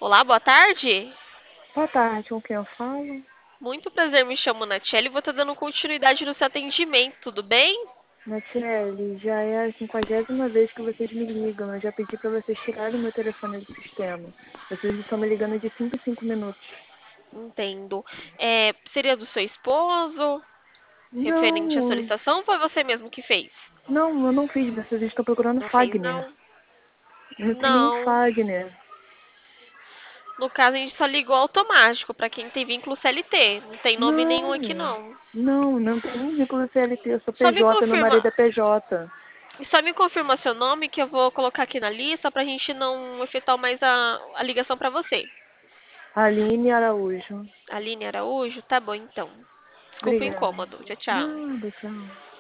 Olá, boa tarde. Boa tarde, com quem eu falo? Muito prazer, me chamo Natiele e vou estar dando continuidade no seu atendimento, tudo bem? Natiele, já é a 50ª vez que vocês me ligam. Eu já pedi para vocês tirarem meu telefone do sistema. Vocês estão me ligando de 5 em 5 minutos. Entendo. Seria do seu esposo, referente à Não, solicitação, ou foi você mesmo que fez? não, eu não fiz. Vocês estão procurando Não fez, Fagner. não? Não tem nenhum Não. Fagner. No caso, a gente só ligou automático para quem tem vínculo CLT. Não tem nome nenhum aqui, Não, não. não tem nem vínculo CLT. Eu sou Só me PJ, meu confirma, marido é PJ. só me confirma seu nome que eu vou colocar aqui na lista para a gente não efetuar mais a ligação para você. Aline Araújo. Aline Araújo? Tá bom, então. Desculpa o Obrigada. incômodo. Tchau, tchau. Nada, tchau.